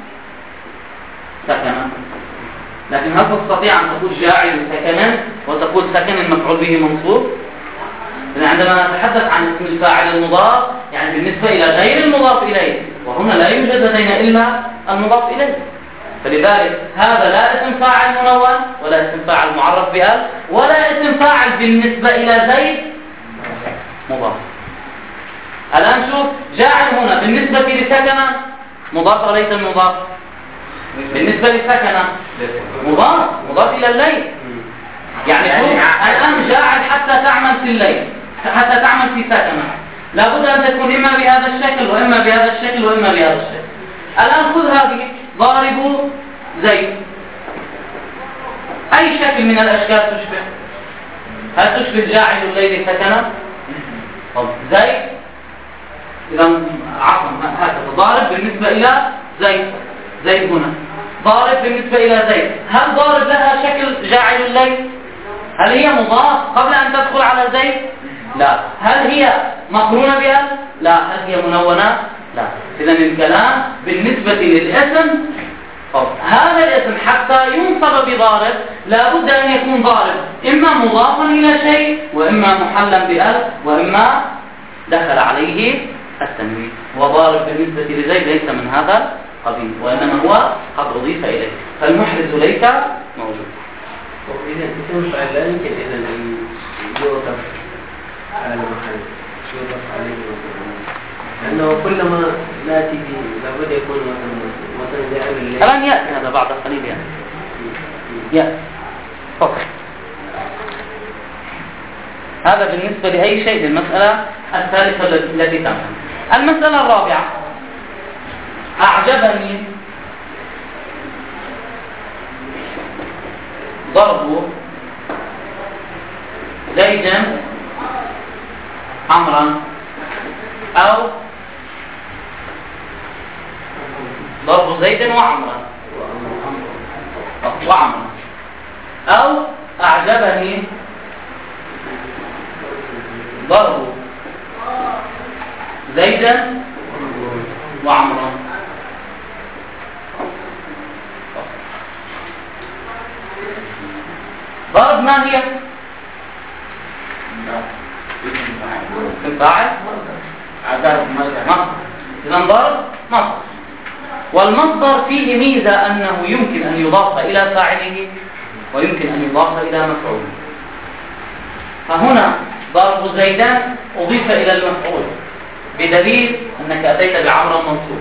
سكنا. لكن هل تستطيع أن تقول جاعل سكنا وتقول سكن المفعول به منصوب؟ إذن عندما نتحدث عن اسم الفاعل المضاف يعني بالنسبة إلى غير المضاف إليه، وهنا لا يوجد لدينا إلا المضاف إليه. فلذلك هذا لا اسم فاعل منون ولا اسم فاعل معرف بأل ولا اسم فاعل بالنسبة إلى زيد مضاف. الآن شوف جاعل هنا بالنسبة لسكنة مضاف وليس مضاف؟ بالنسبة لسكنة مضاف، مضاف إلى الليل. يعني شوف الآن جاعل حتى تعمل في الليل، حتى تعمل في سكنة لابد أن تكون إما بهذا الشكل وإما بهذا الشكل وإما بهذا الشكل. الآن خذ هذه ضارب زيد، أي شكل من الأشكال تشبه؟ هل تشبه جاعل الليل سكنة؟ زيد إذا عفوا هكذا ضارب بالنسبة إلى زيد، زيد هنا ضارب بالنسبة إلى زيد. هل ضارب لها شكل جاعل الليل؟ هل هي مضاف قبل أن تدخل على زيد؟ لا. هل هي مقرونة بها؟ لا. هل هي منونة؟ لا. إذن الكلام بالنسبة للاسم هذا الاسم حتى ينصب بضارب لا بد أن يكون ضارب إما مضافا إلى شيء وإما محلا بأل وإما دخل عليه التنوين. وضارب بالنسبة لزيد ليس من هذا القبيل وإنما هو قد أضيف إليه، فالمحرز ليس موجود. وإذا اسم الفاعل لا يمكن إذا أن يوصف على المحل يوصف عليه لأنه كلما نأتي به لابد يكون مثلا مثلا جاعل الليل. الآن يأتي هذا بعد قليل يعني. يأتي فقط. هذا بالنسبة لأي شيء للمسألة الثالثة التي تمت. المسألة الرابعة: أعجبني ضرب زيد عمرا، أو ضرب زيد وعمرا وعمرا أو أعجبني ضرب زيدا وعمرا. ضرب ما هي؟ الفاعل عذاب مصدر. إذا ضرب مصدر، والمصدر فيه ميزة أنه يمكن أن يضاف إلى فاعله ويمكن أن يضاف إلى مفعوله. فهنا ضرب زيدان أضيف إلى المفعول بدليل أنك أتيت بعمر منصوب.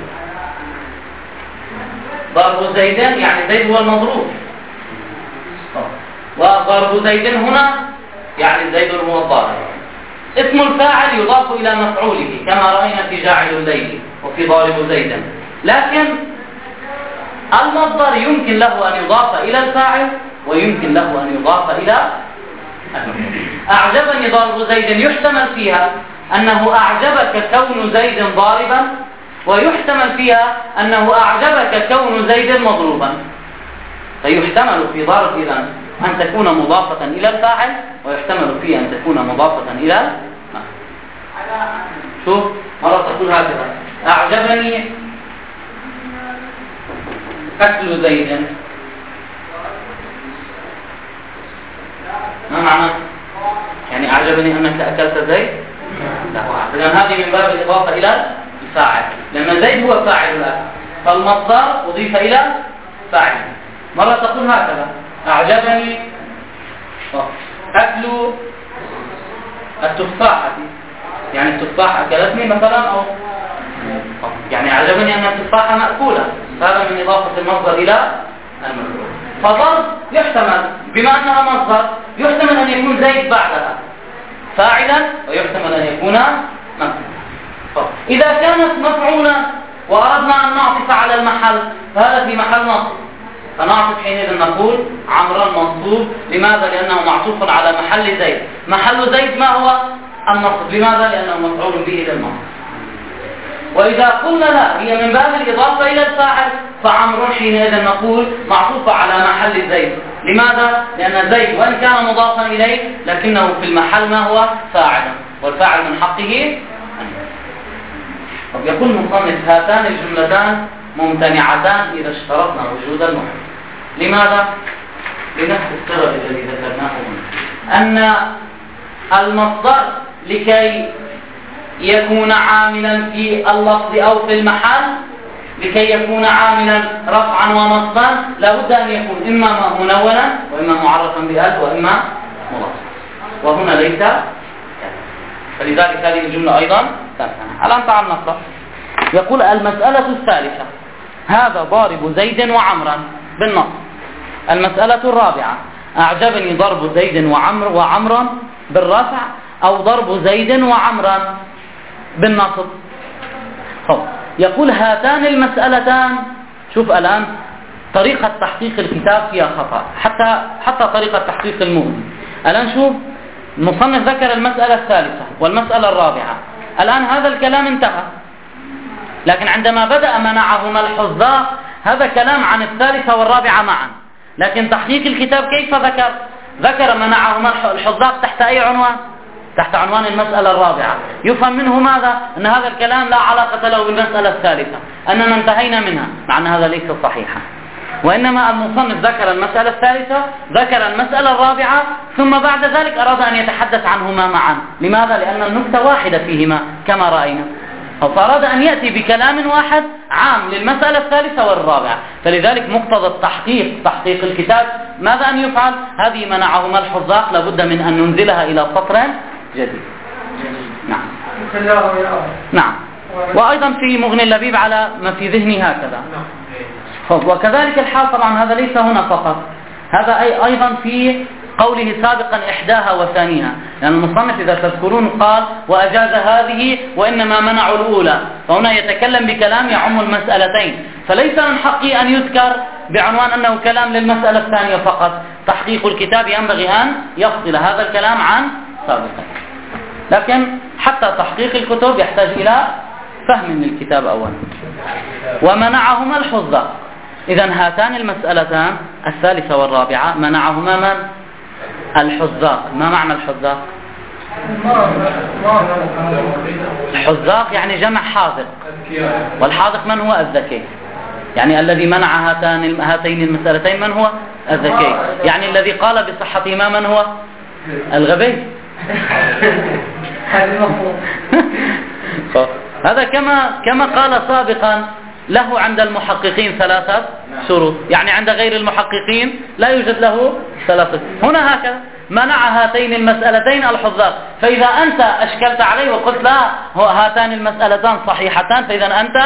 ضرب زيدان يعني زيد هو المضروب، وضرب زيد هنا يعني زيد هو الضارب. اسم الفاعل يضاف إلى مفعوله كما رأينا في جاعل الليل وفي ضارب زيدا، لكن المصدر يمكن له أن يضاف إلى الفاعل ويمكن له أن يضاف إلى المفعول. أعجبني ضرب زيد يحتمل فيها أنه أعجبك كون زيد ضاربا، ويحتمل فيها أنه أعجبك كون زيد مضروبا. فيحتمل في ضرب إذن أن تكون مضافة إلى الفاعل، ويحتمل فيه أن تكون مضافة إلى المفعول. شوف مرة تقول هكذا: أعجبني أكل زيد. ما معنى؟ يعني أعجبني أنك أكلت زيد؟ لا. إذن هذه من باب الإضافة إلى الفاعل، لأن زيد هو فاعل الأكل، فالمصدر أضيف إلى فاعل. مرة تقول هكذا: أعجبني أكل التفاحة، يعني التفاحة أكلتني مثلا، أو يعني أعجبني أن التفاحة مأكولة، هذا من إضافة المصدر إلى المفعول. فضرب يحتمل بما أنها مصدر، يحتمل أن يكون زيد بعدها فاعلا، ويحتمل أن يكون مفعولا. إذا كانت مفعولا وأردنا أن نعطف على المحل، فهذا في محل نصب، فنعطف حينئذ نقول عمرا منصوب. لماذا؟ لأنه معطوف على محل زيد. محل زيد ما هو؟ النصب. لماذا؟ لأنه مفعول به للنصب. وإذا قلنا لا، هي من باب الإضافة إلى الفاعل، فعمر حينئذ نقول معطوفة على محل زيد. لماذا؟ لأن زيد وإن كان مضافا إليه لكنه في المحل ما هو؟ فاعل، والفاعل من حقه أن يكون. يقول المصنف: هاتان الجملتان ممتنعتان إذا اشترطنا وجود المحل. لماذا؟ لنفس السبب الذي ذكرناه هنا، أن المصدر لكي يكون عاملا في اللفظ أو في المحل، لكي يكون عاملا رفعا ونصبا، لابد أن يكون إما منونا وإما معرفا بألف وإما مضافا، وهنا ليس، فلذلك هذه الجملة أيضا تنتهي. الآن تعال نقرأ. يقول: المسألة الثالثة: هذا ضارب زيد وعمرا بالنصب. المسألة الرابعة: أعجبني ضرب زيد وعمر وعمرا بالرفع، أو ضرب زيد وعمرا بالنصب. يقول: هاتان المسألتان. شوف الآن طريقة تحقيق الكتاب فيها خطأ، حتى حتى طريقة تحقيق المؤمن. الآن شوف، المصنف ذكر المسألة الثالثة والمسألة الرابعة، الآن هذا الكلام انتهى، لكن عندما بدأ منعهما الحذاق هذا كلام عن الثالثة والرابعة معا. لكن تحقيق الكتاب كيف ذكر؟ ذكر منعهما الحذاق تحت أي عنوان؟ تحت عنوان المسألة الرابعة. يفهم منه ماذا؟ أن هذا الكلام لا علاقة له بالمسألة الثالثة، أننا انتهينا منها، مع أن هذا ليس صحيحا. وإنما المصنف ذكر المسألة الثالثة، ذكر المسألة الرابعة، ثم بعد ذلك أراد أن يتحدث عنهما معا. لماذا؟ لأن النكتة واحدة فيهما كما رأينا، فأراد أن يأتي بكلام واحد عام للمسألة الثالثة والرابعة. فلذلك مقتضى التحقيق، تحقيق الكتاب، ماذا أن يفعل؟ هذه منعهما الحذاق، لابد من أن ننزلها إلى سطر جديد. نعم نعم. وأيضا في مغني اللبيب على ما في ذهني هكذا. وكذلك الحال طبعا، هذا ليس هنا فقط، هذا أي أيضا في قوله سابقا إحداها وثانيها، لأن يعني المصنف إذا تذكرون قال وأجاز هذه وإنما منعوا الأولى، فهنا يتكلم بكلام يعم المسألتين، فليس من حقه أن يذكر بعنوان أنه كلام للمسألة الثانية فقط. تحقيق الكتاب ينبغي أن يفصل هذا الكلام عن سابقا، لكن حتى تحقيق الكتب يحتاج إلى فهم للكتاب أولا. ومنعهما الحظاظ. إذن هاتان المسألتان الثالثة والرابعة منعهما من؟ الحظاظ. ما معنى الحظاظ؟ الحذاق يعني جمع حاذق، والحاذق من هو؟ الذكي. يعني الذي منع هاتان هاتين المسألتين من هو؟ الذكي. يعني الذي قال بصحتهما من هو؟ الغبي. هذا كما كما قال سابقا له عند المحققين ثلاثة شروط، يعني عند غير المحققين لا يوجد له ثلاثة. هنا هكذا منع هاتين المسألتين الحذاق، فإذا أنت أشكلت عليه وقلت لا هاتان المسألتان صحيحتان، فإذا أنت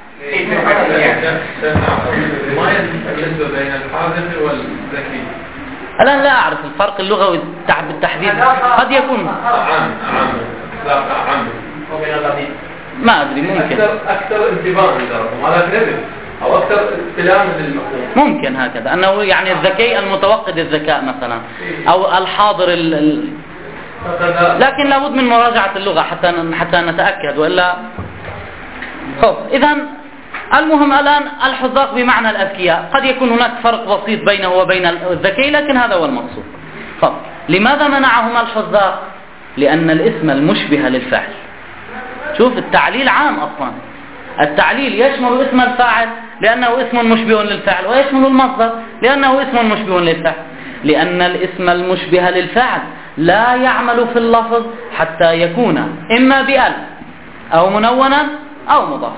بين الحاذق والذكي. الآن لا أعرف الفرق اللغوي بالتحديد، قد يكون عام عام ما أدري، ممكن أكثر أكثر انتباها لدرجة على كذب أو أكثر استلام للمفهوم، ممكن هكذا أنه يعني الذكي المتوقد الذكاء مثلا، أو الحاضر ال... ال... لكن لابد من مراجعة اللغة حتى حتى نتأكد، وإلا خب. إذن المهم الآن الحذاق بمعنى الأذكياء، قد يكون هناك فرق بسيط بينه وبين الذكي، لكن هذا هو المقصود. طب لماذا منعهما الحذاق؟ لأن الاسم المشبه للفعل، شوف التعليل عام أصلا، التعليل يشمل اسم الفاعل لأنه اسم مشبه للفعل، ويشمل المصدر لأنه اسم مشبه للفعل، لأن الاسم المشبه للفعل لا يعمل في اللفظ حتى يكون إما بأل أو منونا أو مضاف.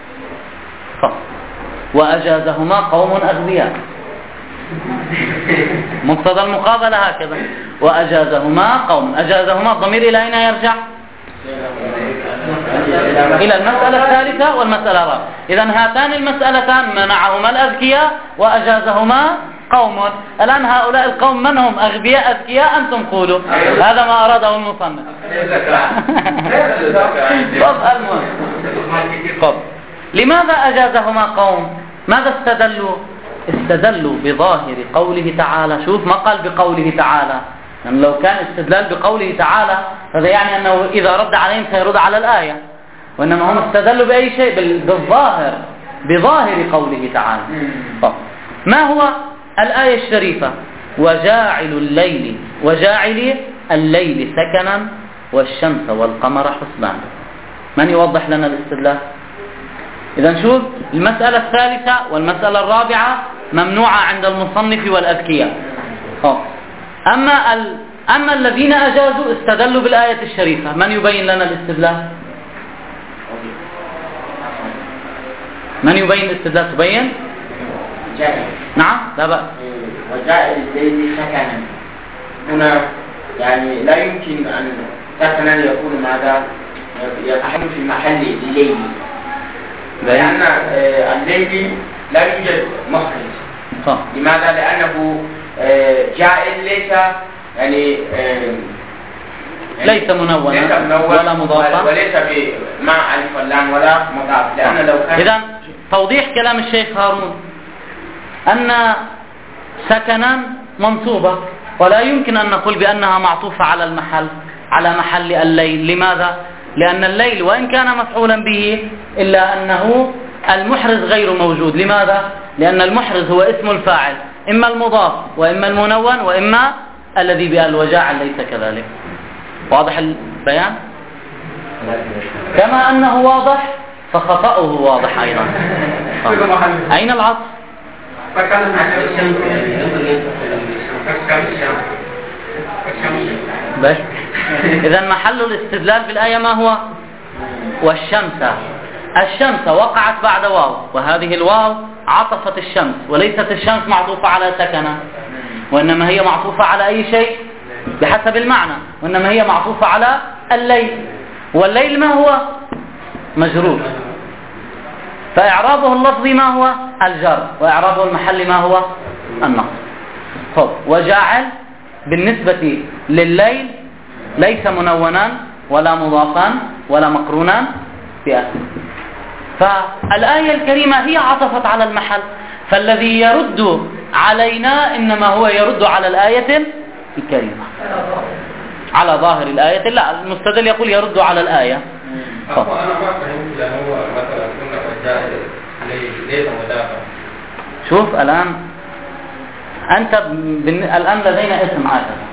وأجازهما قوم أغبياء، مقتضى المقابلة هكذا، وأجازهما قوم. أجازهما الضمير إلى أين يرجع؟ إلى المسألة الثالثة والمسألة الرابعة. إذن هاتان المسألتان منعهما الأذكياء وأجازهما قوم. الآن هؤلاء القوم من هم؟ أغبياء أذكياء؟ أنتم قولوا، هذا ما أراده المصنف. طب لماذا أجازهما قوم؟ ماذا استدلوا؟ استدلوا بظاهر قوله تعالى. شوف ما قال بقوله تعالى، يعني لو كان استدلال بقوله تعالى هذا يعني أنه إذا رد عليهم سيرد على الآية، وإنما هم استدلوا بأي شيء؟ بالظاهر، بظاهر قوله تعالى. طب ما هو الآية الشريفة؟ وجاعل الليل وجاعل الليل سكنا والشمس والقمر حسبانا. من يوضح لنا الاستدلال؟ إذن شوف المسألة الثالثة والمسألة الرابعة ممنوعة عند المصنف والأذكياء. أما ال... أما الذين أجازوا استدلوا بالآية الشريفة. من يبين لنا الاستدلال؟ من يبين الاستدلال؟ تبين؟ جائل. نعم لا بأس. وجاء الليل سكنا، هنا يعني لا يمكن أن سكنا يكون ماذا؟ يكون في محل الليل، لأن الليل لا يوجد مخرج. لماذا؟ لأنه جائل ليس يعني ليس منونا ولا مضافا وليس مع ألف واللام ولا مضاف، لأن لو كان. إذن توضيح كلام الشيخ هارون أن سكنا منصوبة، ولا يمكن أن نقول بأنها معطوفة على المحل على محل الليل. لماذا؟ لأن الليل وإن كان مفعولا به إلا أنه المحرز غير موجود. لماذا؟ لأن المحرز هو اسم الفاعل، إما المضاف وإما المنون وإما الذي بأل، وجاعل ليس كذلك. واضح البيان؟ كما أنه واضح فخطأه واضح أيضا. أين العطف؟ بس إذن محل الاستدلال بالآية ما هو؟ والشمس. الشمس وقعت بعد واو، وهذه الواو عطفت الشمس، وليست الشمس معطوفة على سكنة، وإنما هي معطوفة على أي شيء بحسب المعنى، وإنما هي معطوفة على الليل، والليل ما هو؟ مجرور، فإعرابه اللفظي ما هو؟ الجر، وإعرابه المحلي ما هو؟ النصب. طب وجاعل بالنسبة لليل ليس منونا ولا مضافا ولا مقرونا بأل. فالآية الكريمة هي عطفت على المحل، فالذي يرد علينا إنما هو يرد على الآية الكريمة، على ظاهر الآية. لا، المستدل يقول يرد على الآية. أنا ما فهمت لأنه هو مثلا كنا وجاء ليس مدافع. شوف الآن أنت الآن لدينا اسم هكذا،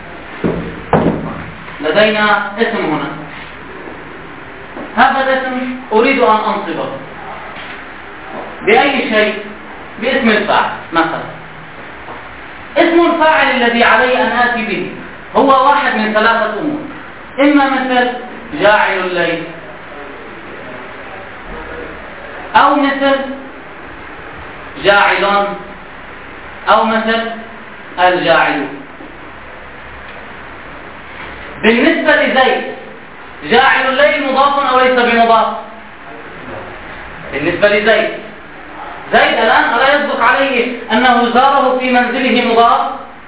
لدينا اسم هنا، هذا الاسم أريد أن أنصبه بأي شيء؟ باسم الفاعل مثلا. اسم الفاعل الذي علي أن آتي به هو واحد من ثلاثة أمور، إما مثل جاعل الليل، أو مثل جاعل، أو مثل الجاعل. بالنسبة لزيد جاعل الليل مضاف أو ليس بمضاف؟ بالنسبة لزيد زيد الآن ألا يصدق عليه أنه زاره في منزله مضاف؟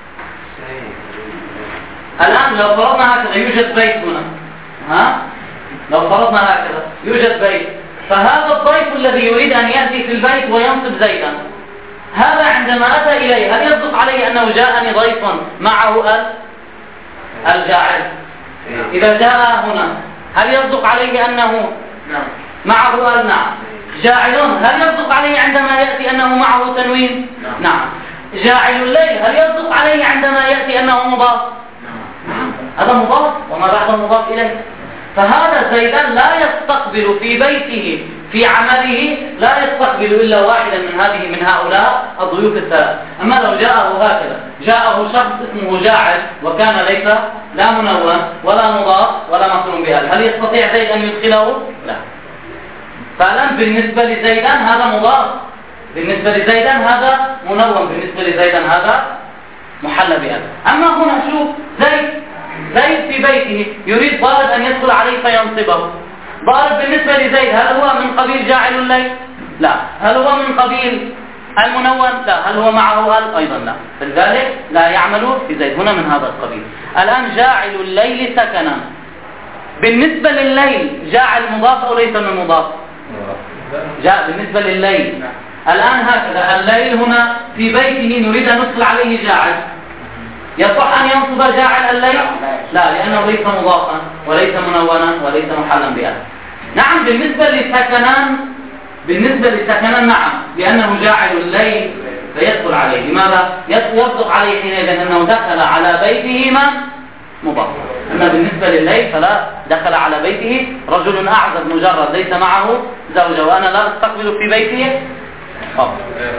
الآن لو فرضنا هكذا يوجد بيت هنا، ها؟ لو فرضنا هكذا يوجد بيت، فهذا الضيف الذي يريد أن يأتي في البيت وينصب زيدا، هذا عندما أتى إليه هل يصدق عليه أنه جاءني ضيف معه ال الجاعل؟ إذا جاء هنا هل يصدق عليه أنه معه ال نعم. جاعلون هل يصدق عليه عندما يأتي أنه معه تنوين؟ نعم. جاعل الليل هل يصدق عليه عندما يأتي أنه مضاف؟ هذا مضاف وما بعد مضاف إليه. فهذا زيدان لا يستقبل في بيته في عمله لا يستقبل إلا واحدا من هذه من هؤلاء الضيوف الثلاث. أما لو جاءه هكذا، جاءه شخص اسمه جاعل وكان ليس لا منون ولا مضاف ولا مقرون بهذا، هل يستطيع زيد أن يدخله؟ لا. فالآن بالنسبة لزيدان هذا مضاف، بالنسبة لزيدان هذا منون، بالنسبة لزيدان هذا محل بهذا. أما هنا شوف زيد زيد في بيته يريد ضارب أن يدخل عليه فينصبه. ضارب بالنسبة لزيد هل هو من قبيل جاعل الليل؟ لا. هل هو من قبيل المنون؟ لا. هل هو معه ال؟ أيضا لا. فلذلك لا يعمل في زيد هنا من هذا القبيل. الآن جاعل الليل سكنا، بالنسبة لليل جاعل مضاف أو ليس من مضاف؟ جاء بالنسبة لليل. الآن هكذا الليل هنا في بيته نريد أن ندخل عليه جاعل، يصح أن ينصب جاعل الليل؟ لا، لأنه ليس مضافا وليس منونا وليس محلا بها. نعم بالنسبة للسكنان، بالنسبة للسكنان نعم، لأنه جاعل الليل فيدخل عليه. لماذا؟ يصدق عليه حينئذ أنه دخل على بيته من؟ مضاف. أما بالنسبة لليل فلا، دخل على بيته رجل أعزب مجرد ليس معه زوجة وأنا لا أستقبل في بيته. أوه.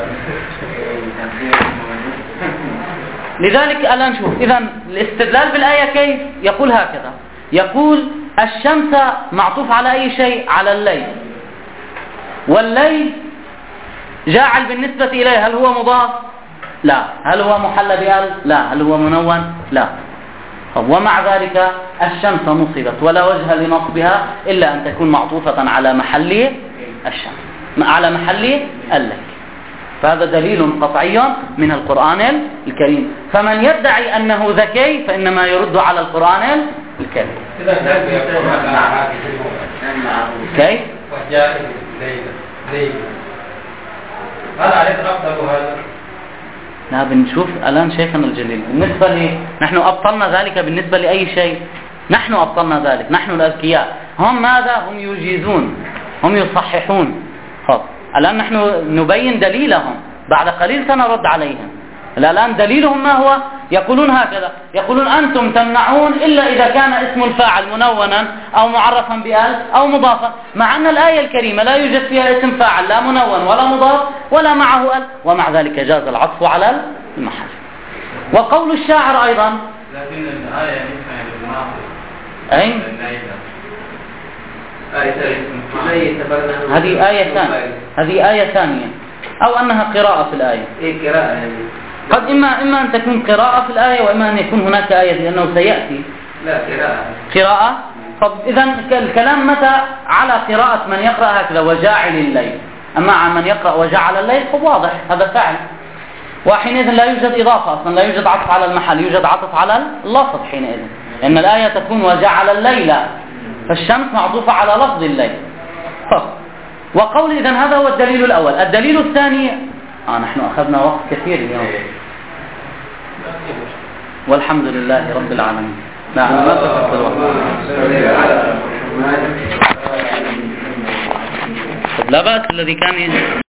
لذلك الآن شوف، إذن الاستدلال بالآية كيف؟ يقول هكذا، يقول الشمس معطوف على أي شيء؟ على الليل. والليل جاعل بالنسبة إليه هل هو مضاف؟ لا. هل هو محل بأل؟ لا. هل هو منون؟ لا. ومع ذلك الشمس نصبت ولا وجه لنصبها إلا أن تكون معطوفة على محل الشمس، على محل الليل. فهذا دليل قطعي من القرآن الكريم. فمن يدعي أنه ذكي فإنما يرد على القرآن الكريم. كيف؟ هل عليك أفضل هذا؟ لا، بنشوف الآن شيخنا الجليل بالنسبة لي نحن أبطلنا ذلك بالنسبة لأي شيء، نحن أبطلنا ذلك، نحن الأذكياء. هم ماذا؟ هم يجيزون، هم يصححون. خب الآن نحن نبين دليلهم، بعد قليل سنرد عليهم. الآن دليلهم ما هو؟ يقولون هكذا، يقولون أنتم تمنعون إلا إذا كان اسم الفاعل منونا أو معرفا بآل أو مضافا، مع أن الآية الكريمة لا يوجد فيها اسم فاعل لا منون ولا مضاف ولا معه آل، ومع ذلك جاز العطف على المحل. وقول الشاعر أيضا، لكن الآية نفهم بالماضي أي هذه آية ثانية، هذه آية ثانية، أو أنها قراءة في الآية. إيه قراءة يعني؟ قد إما إما أن تكون قراءة في الآية وإما أن يكون هناك آية، لأنه سيأتي. لا قراءة. قراءة. طب إذا الكلام متى على قراءة من يقرأ هكذا وجاعل الليل، أما عن من يقرأ وجعل الليل فواضح هذا فعل. وحينئذ لا يوجد إضافة أصلا، لا يوجد عطف على المحل، يوجد عطف على اللفظ حينئذ، لأن الآية تكون وجعل الليل، فالشمس معطوفة على لفظ الليل. وقول إذن هذا هو الدليل الأول. الدليل الثاني، آه نحن أخذنا وقت كثير اليوم والحمد لله رب العالمين. لا أنا ما تفكر الوقت. لا بأس الذي كان